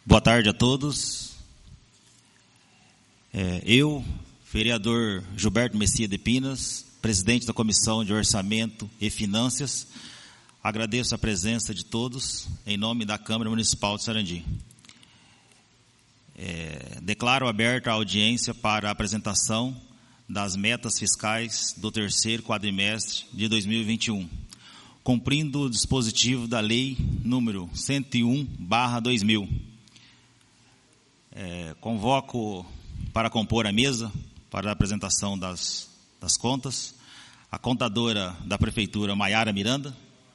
Boa tarde a todos. Eu, vereador Gilberto Messias de Pinas, presidente da Comissão de Orçamento e Finanças, agradeço a presença de todos em nome da Câmara Municipal de Sarandi. Declaro aberta a audiência para a apresentação das metas fiscais do terceiro quadrimestre de 2021, cumprindo o dispositivo da Lei número 101/2000. Convoco para compor a mesa para a apresentação das contas a contadora da Prefeitura, Maiara Miranda.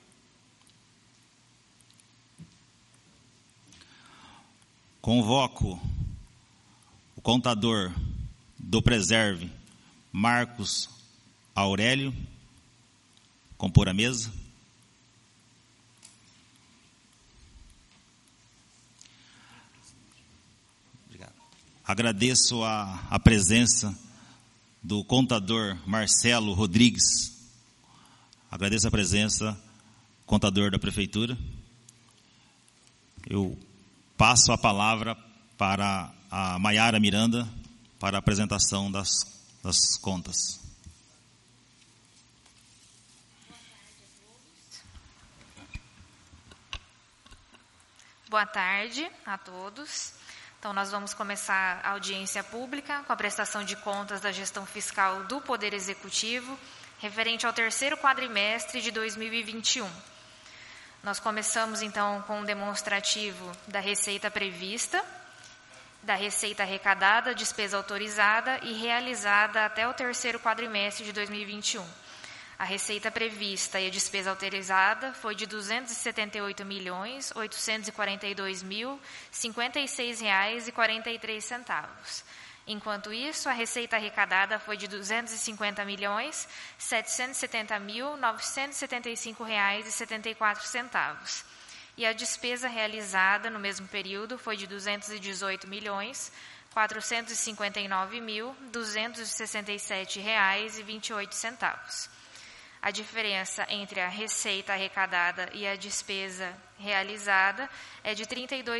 Convoco o contador do Preserve, Marcos Aurélio, compor a mesa. Agradeço a presença do contador Marcelo Rodrigues. Agradeço a presença, contador da Prefeitura. Eu passo a palavra para a Maiara Miranda para a apresentação das contas. Boa tarde a todos. Então, nós vamos começar a audiência pública com a prestação de contas da gestão fiscal do Poder Executivo, referente ao terceiro quadrimestre de 2021. Nós começamos, então, com um demonstrativo da receita prevista, da receita arrecadada, despesa autorizada e realizada até o terceiro quadrimestre de 2021. A receita prevista e a despesa autorizada foi de R$ 278.842.056,43. Enquanto isso, a receita arrecadada foi de R$ 250.770.975,74. E a despesa realizada no mesmo período foi de R$ 218.459.267,28. A diferença entre a receita arrecadada e a despesa realizada é de R$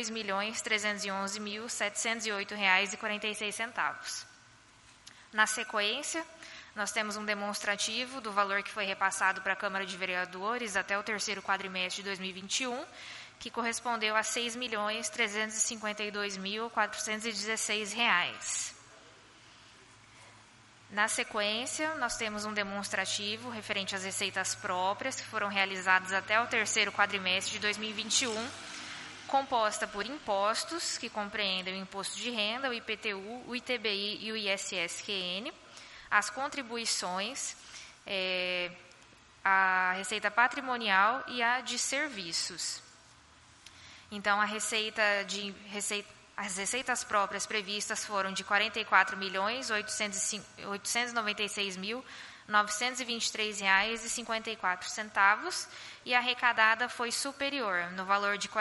32.311.708,46. Na sequência, nós temos um demonstrativo do valor que foi repassado para a Câmara de Vereadores até o terceiro quadrimestre de 2021, que correspondeu a R$ 6.352.416. Na sequência, nós temos um demonstrativo referente às receitas próprias que foram realizadas até o terceiro quadrimestre de 2021, composta por impostos, que compreendem o imposto de renda, o IPTU, o ITBI e o ISS-QN, as contribuições, a receita patrimonial e a de serviços. Então, as receitas próprias previstas foram de R$ 44.896.923,54 e a arrecadada foi superior, no valor de R$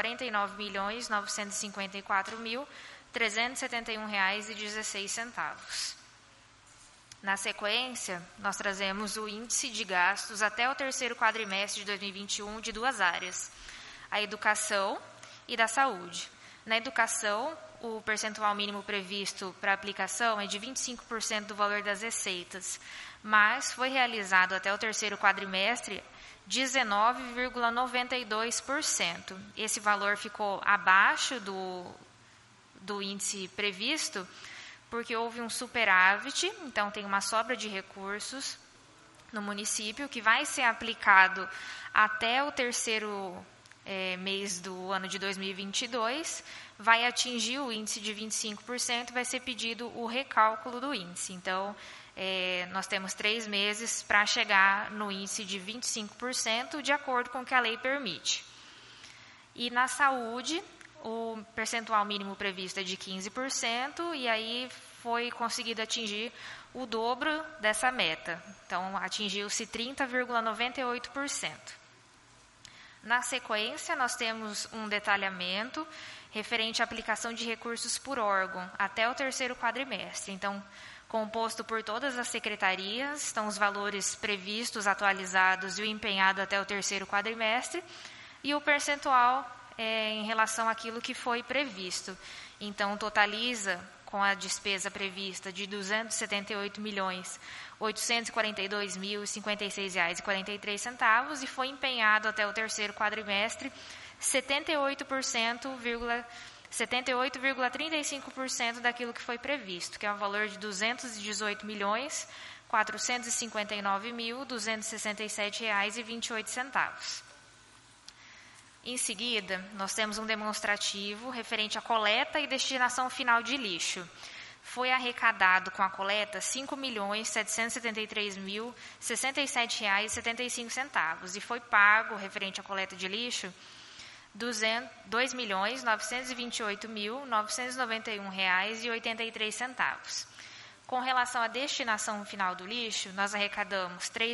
49.954.371,16. Na sequência, nós trazemos o índice de gastos até o terceiro quadrimestre de 2021 de duas áreas, a educação e da saúde. Na educação, o percentual mínimo previsto para aplicação é de 25% do valor das receitas, mas foi realizado até o terceiro quadrimestre 19,92%. Esse valor ficou abaixo do índice previsto, porque houve um superávit, então tem uma sobra de recursos no município, que vai ser aplicado até o terceiro mês do ano de 2022, vai atingir o índice de 25%, vai ser pedido o recálculo do índice. Então, nós temos 3 meses para chegar no índice de 25%, de acordo com o que a lei permite. E na saúde, o percentual mínimo previsto é de 15%, e aí foi conseguido atingir o dobro dessa meta. Então, atingiu-se 30,98%. Na sequência, nós temos um detalhamento referente à aplicação de recursos por órgão até o terceiro quadrimestre. Então, composto por todas as secretarias, estão os valores previstos, atualizados e o empenhado até o terceiro quadrimestre, e o percentual em relação àquilo que foi previsto. Então, totaliza com a despesa prevista de R$ 278.842.056,43 e foi empenhado até o terceiro quadrimestre 78,35% daquilo que foi previsto, que é o valor de R$ 218.459.267,28. Em seguida, nós temos um demonstrativo referente à coleta e destinação final de lixo. Foi arrecadado com a coleta R$ 5.773.067,75 e foi pago, referente à coleta de lixo, R$ 2.928.991,83. Com relação à destinação final do lixo, nós arrecadamos R$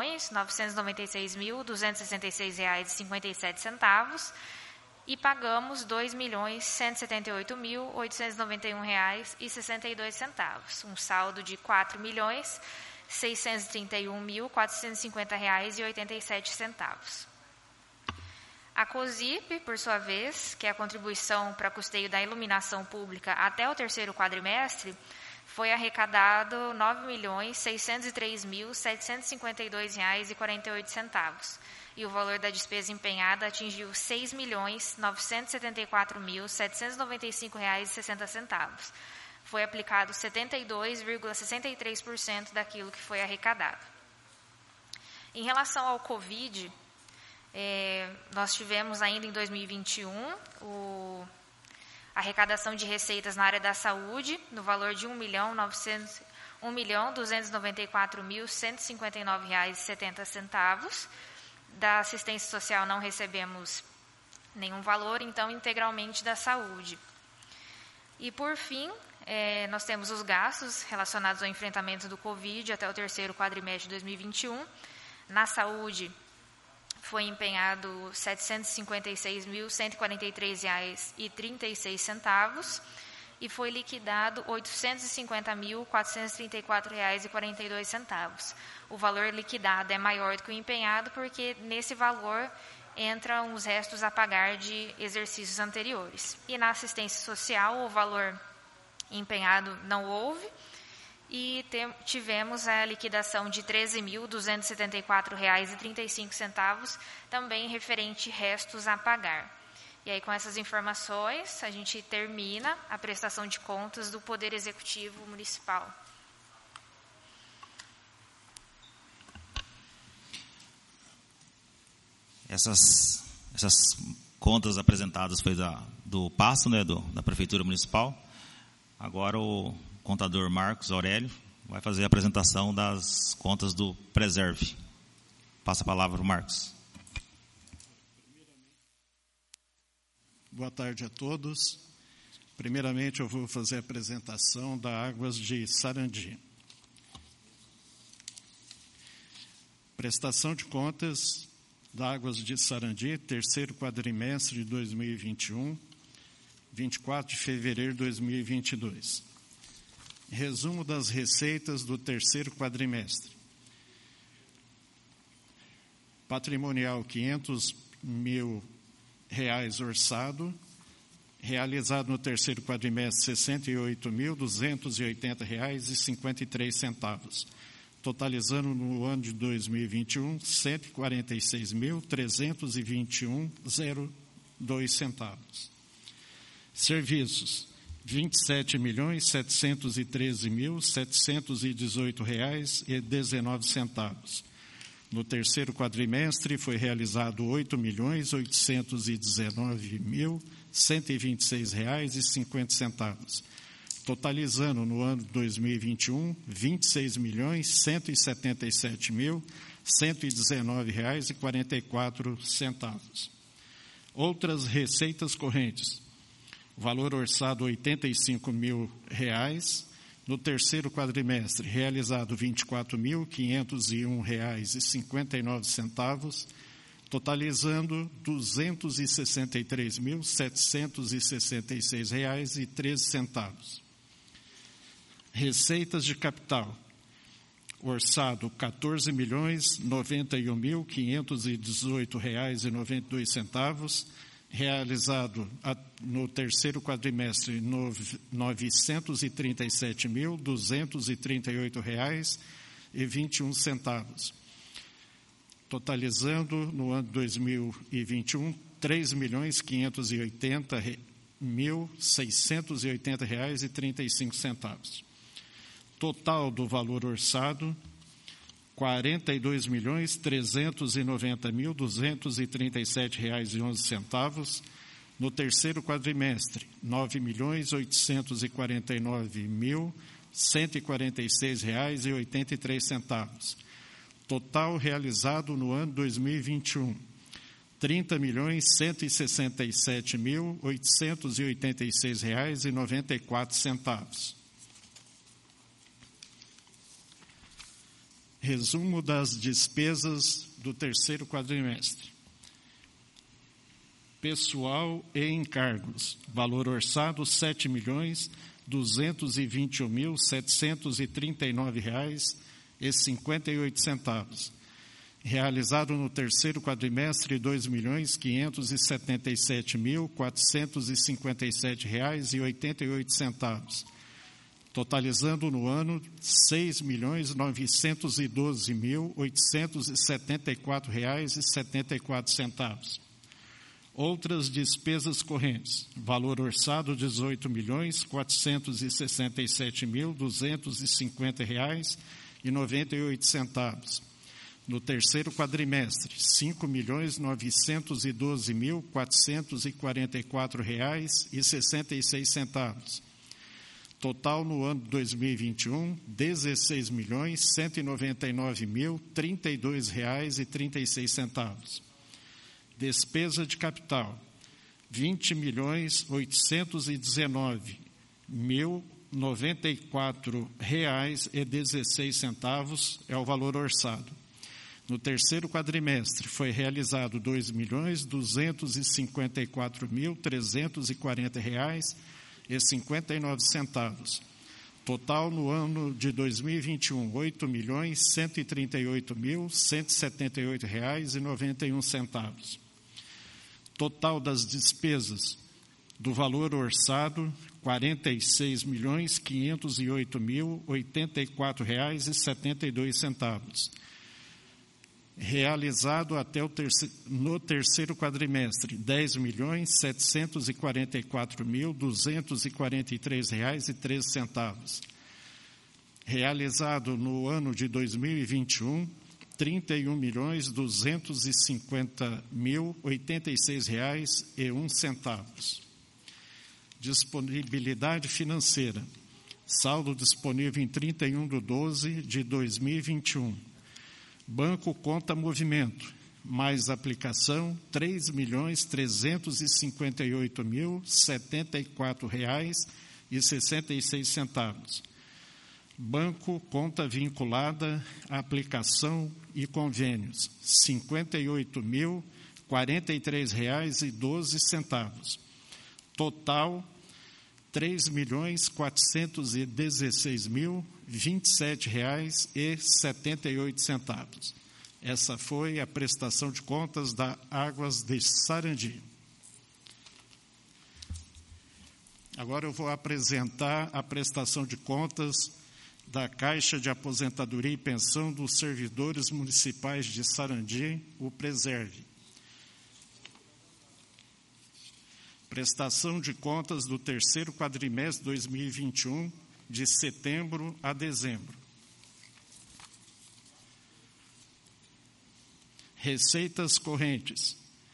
3.996.266,57 e pagamos R$ 2.178.891,62, um saldo de R$ 4.631.450,87. A COSIP, por sua vez, que é a contribuição para custeio da iluminação pública até o terceiro quadrimestre, foi arrecadado R$ 9.603.752,48 e o valor da despesa empenhada atingiu R$ 6.974.795,60. Foi aplicado 72,63% daquilo que foi arrecadado. Em relação ao Covid, nós tivemos ainda em 2021 a arrecadação de receitas na área da saúde, no valor de R$ 1.294.159,70. Da assistência social não recebemos nenhum valor, então integralmente da saúde. E por fim, nós temos os gastos relacionados ao enfrentamento do Covid até o terceiro quadrimestre de 2021. Na saúde, foi empenhado R$ 756.143,36 e foi liquidado R$ 850.434,42. O valor liquidado é maior do que o empenhado porque nesse valor entram os restos a pagar de exercícios anteriores. E na assistência social, o valor empenhado não houve, e tivemos a liquidação de R$ 13.274,35, também referente restos a pagar. E aí, com essas informações, a gente termina a prestação de contas do Poder Executivo Municipal. Essas contas apresentadas foi do pasto, né, da Prefeitura Municipal. Agora o contador Marcos Aurélio vai fazer a apresentação das contas do Preserve. Passa a palavra para o Marcos. Boa tarde a todos. Primeiramente, eu vou fazer a apresentação da Águas de Sarandi. Prestação de contas da Águas de Sarandi, terceiro quadrimestre de 2021, 24 de fevereiro de 2022. Resumo das receitas do terceiro quadrimestre. Patrimonial, R$500 mil orçado, realizado no terceiro quadrimestre, R$ 68.280,53, totalizando no ano de 2021, R$ 146.321,02. Serviços, R$ 27.713.718,19. No terceiro quadrimestre, foi realizado R$ 8.819.126,50, totalizando no ano de 2021, R$ 26.177.119,44. Outras receitas correntes. Valor orçado R$ 85 mil. No terceiro quadrimestre, realizado R$ 24.501,59, totalizando R$ 263.766,13. Receitas de capital. Orçado R$ 14.091.518,92, realizado no terceiro quadrimestre R$ 937.238,21, totalizando no ano 2021 R$ 3.580.680,35. Total do valor orçado, R$ 42.390.237,11. No terceiro quadrimestre, R$ 9.849.146,83. Total realizado no ano 2021, R$ 30.167.886,94. Resumo das despesas do terceiro quadrimestre. Pessoal e encargos, valor orçado R$ 7.221.739,58. Realizado no terceiro quadrimestre R$ 2.577.457,88, totalizando no ano R$ 6.912.874,74. Outras despesas correntes, valor orçado R$ 18.467.250,98. No terceiro quadrimestre, R$ 5.912.444,66. Total no ano de 2021, R$ 16.199.032,36. Despesa de capital, R$ 20.819.094,16 é o valor orçado. No terceiro quadrimestre, foi realizado R$ 2.254.340,59. Total no ano de 2021, R$ 8.138.178,91. Total das despesas do valor orçado, R$ 46.508.084,72. Realizado até no terceiro quadrimestre, R$ 10.744.243,13. Realizado no ano de 2021, R$ 31.250.086,01. Disponibilidade financeira. Saldo disponível em 31/12 de 2021. Banco conta movimento, mais aplicação, R$ 3.358.074,66. Banco conta vinculada, aplicação e convênios, R$ 58.043,12. Total, R$ 3.416.027,78. Essa foi a prestação de contas da Águas de Sarandi. Agora eu vou apresentar a prestação de contas da Caixa de Aposentadoria e Pensão dos Servidores Municipais de Sarandi, o Preserve. Prestação de contas do terceiro quadrimestre de 2021, de setembro a dezembro. Receitas correntes.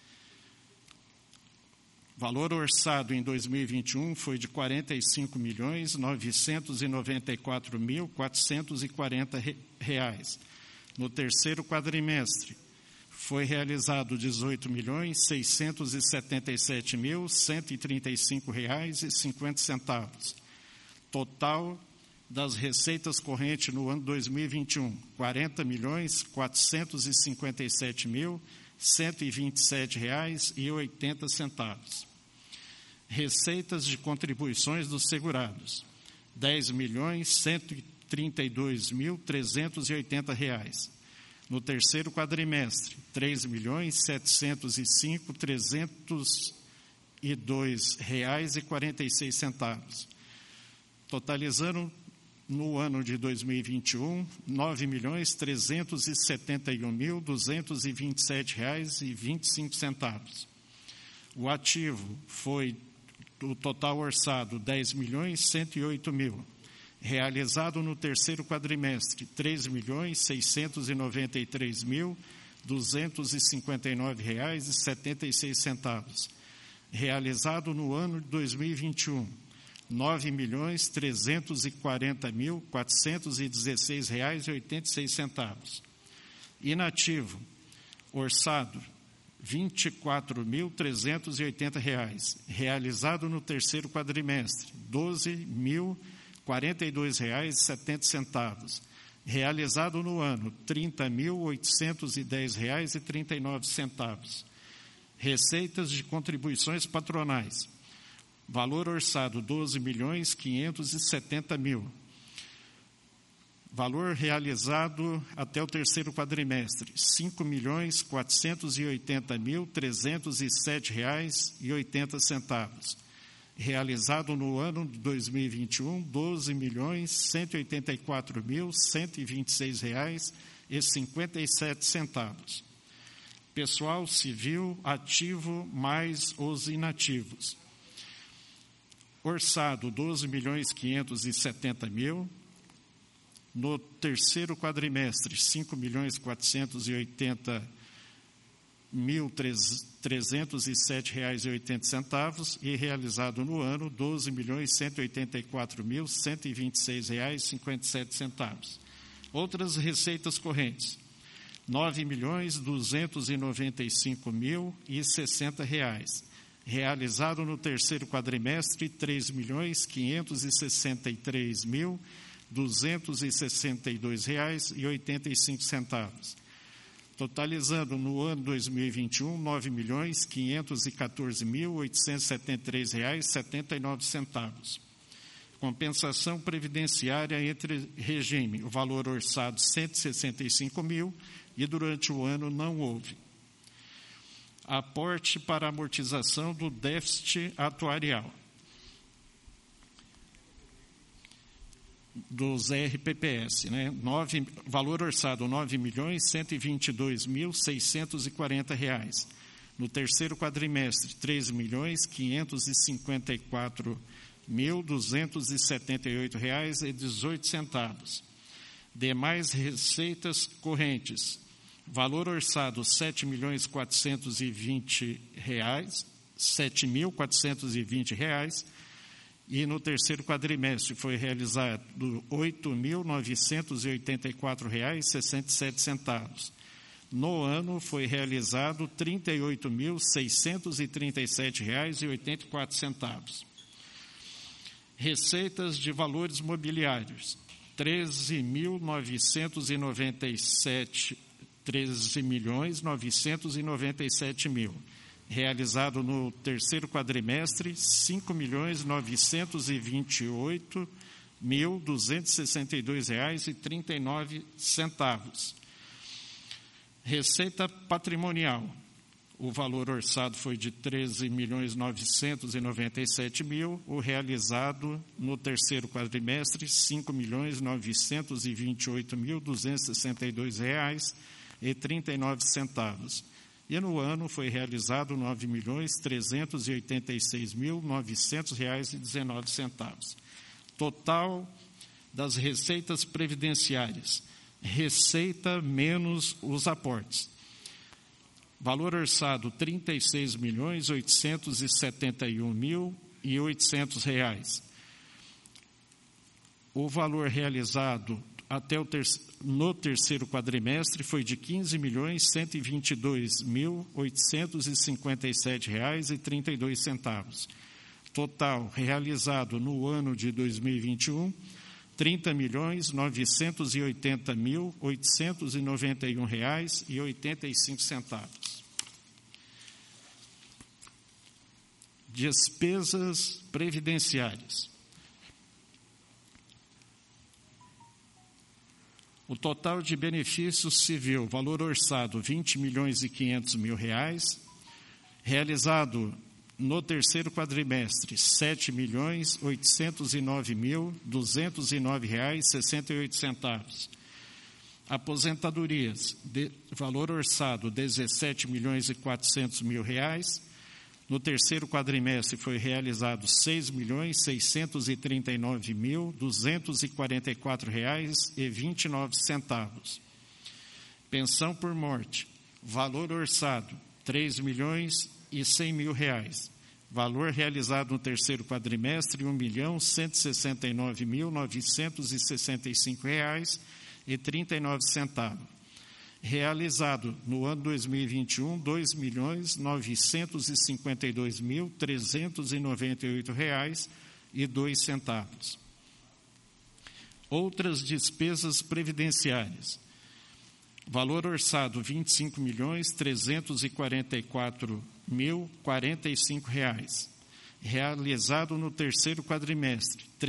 Valor orçado em 2021 foi de R$ 45.994.440. No terceiro quadrimestre, foi realizado R$ 18.677.135,50. Total das receitas correntes no ano 2021, R$ 40.457.127,80. Receitas de contribuições dos segurados, R$ 10.132.380. No terceiro quadrimestre, R$ 3.705.300 R$2.002,46, totalizando no ano de 2021, R$ 9.371.227,25. O ativo foi, o total orçado, R$ 10.108.000. Realizado no terceiro quadrimestre, R$ 3.693.259,76. Realizado no ano de 2021, R$ 9.340.416,86. Inativo, orçado, R$ 24.380. Realizado no terceiro quadrimestre, R$ 12.042,70. Realizado no ano, R$ 30.810,39. Receitas de contribuições patronais. Valor orçado, R$ 12.570.000. Valor realizado até o terceiro quadrimestre, R$ 5.480.307,80. Realizado no ano de 2021, R$ 12.184.126,57. Pessoal civil ativo mais os inativos. Orçado, R$ 12.570.000. No terceiro quadrimestre, R$ 5.480.307,80 e realizado no ano, R$ 12.184.126,57. Outras receitas correntes, R$ 9.295.060. Realizado no terceiro quadrimestre, R$ 3.563.262,85. Totalizando no ano 2021, R$ 9.514.873,79. Compensação previdenciária entre regime, o valor orçado R$ 165.000 e durante o ano não houve. Aporte para amortização do déficit atuarial dos RPPS, né? Valor orçado R$ 9.122.640. No terceiro quadrimestre, R$ 3.554.278,18. Demais receitas correntes. Valor orçado R$ 7.420. E no terceiro quadrimestre foi realizado R$ 8.984,67. No ano foi realizado R$ 38.637,84. Receitas de valores mobiliários, R$ 13.997.000. Realizado no terceiro quadrimestre, R$ 5.928.262,39. Receita patrimonial. O valor orçado foi de R$ 13.997.000. O realizado no terceiro quadrimestre, R$ 5.928.262,39. E no ano foi realizado R$ 9.386.900,19. Total das receitas previdenciárias, receita menos os aportes. Valor orçado R$ 36.871.800. O valor realizado até no terceiro quadrimestre foi de R$ 15.122.857,32. Total realizado no ano de 2021, R$ 30.980.891,85. Despesas previdenciárias. O total de benefício civil, valor orçado R$ 20.500.000, realizado No terceiro quadrimestre, R$ 7.809.209,68. Aposentadorias, valor orçado, R$ 17.400.000. No terceiro quadrimestre foi realizado R$ 6.639.244,29. Pensão por morte, valor orçado, R$ 3.100.000. Valor realizado no terceiro quadrimestre, R$ 1.169.965,39. Realizado no ano 2021, R$ 2.952.398,02. Outras despesas previdenciárias. Valor orçado, R$ 25.344.045. Realizado no terceiro quadrimestre, R$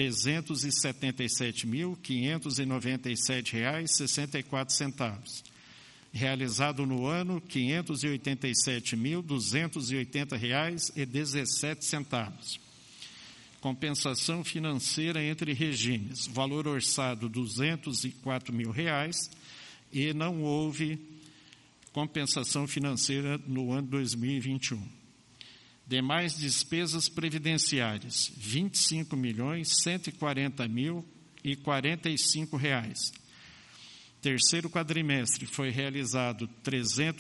377.597,64. Realizado no ano, R$ 587.280,17. Compensação financeira entre regimes, valor orçado R$ 204.000 e não houve compensação financeira no ano 2021. Demais despesas previdenciárias, R$ 25.140.045. Terceiro quadrimestre foi realizado R$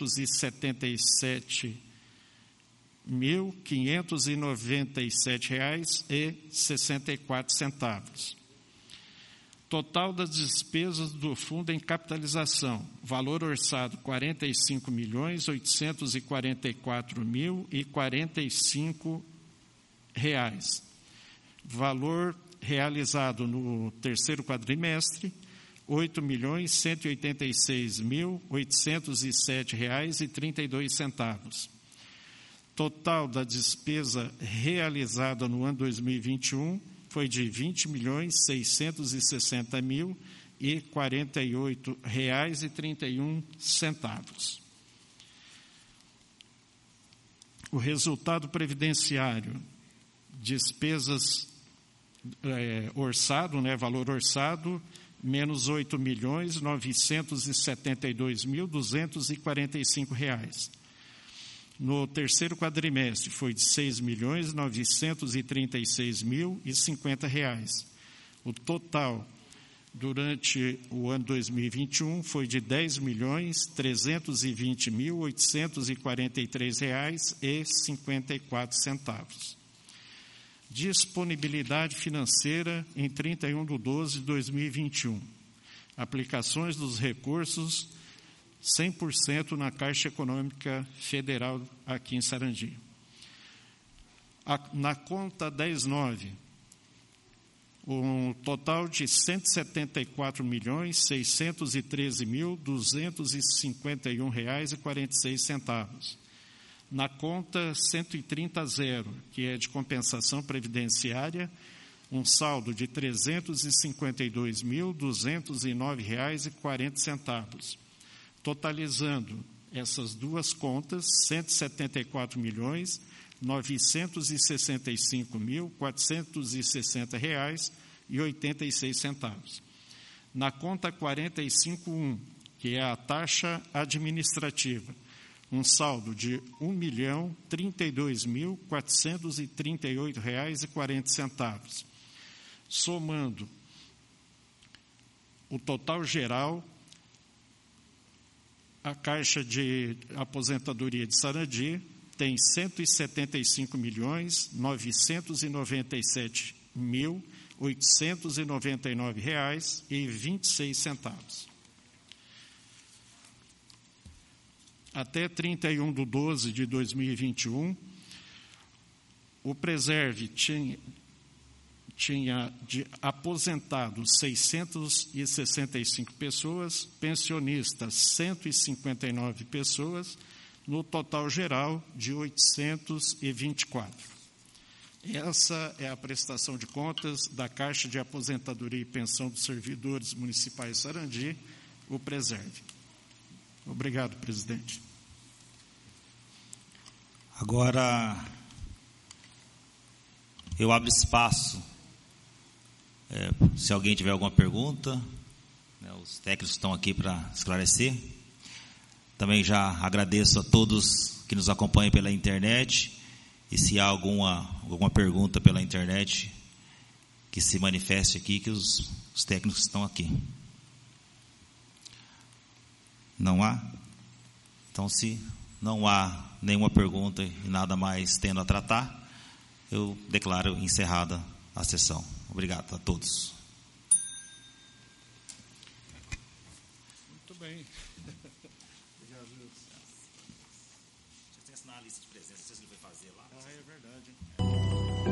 377.597,64. Total das despesas do fundo em capitalização, valor orçado R$ 45.844.045. Valor realizado no terceiro quadrimestre, R$ 8.186.807,32. Total da despesa realizada no ano 2021 foi de R$ 20.660.048,31. O resultado previdenciário, despesas orçado, valor orçado, menos R$ 8.972.245. No terceiro quadrimestre foi de R$ 6.936.050. O total durante o ano 2021 foi de R$ 10.320.843,54. Disponibilidade financeira em 31/12/2021. Aplicações dos recursos 100% na Caixa Econômica Federal aqui em Sarandi. Na conta 10.9, um total de R$ 174.613.251,46. Na conta 130.0, que é de compensação previdenciária, um saldo de R$ 352.209,40. Totalizando essas duas contas, R$ 174.965.460,86. Na conta 45.1, que é a taxa administrativa, um saldo de R$ 1.032.438,40. Somando o total geral, a Caixa de Aposentadoria de Sarandi tem R$ 175.997.899,26. Até 31/12/2021, o Preserve tinha de aposentados 665 pessoas, pensionistas 159 pessoas, no total geral de 824. Essa é a prestação de contas da Caixa de Aposentadoria e Pensão dos Servidores Municipais de Sarandi, o Preserve. Obrigado, presidente. Agora, Eu abro espaço, se alguém tiver alguma pergunta, né, os técnicos estão aqui para esclarecer. Também já agradeço a todos que nos acompanham pela internet, e se há alguma pergunta pela internet, que se manifeste aqui, que os técnicos estão aqui. Não há? Então, se não há nenhuma pergunta e nada mais tendo a tratar, eu declaro encerrada a sessão. Obrigado a todos. Muito bem. Obrigado. Você tem que assinar a lista de presença, não sei se ele vai fazer lá. Ah, é verdade.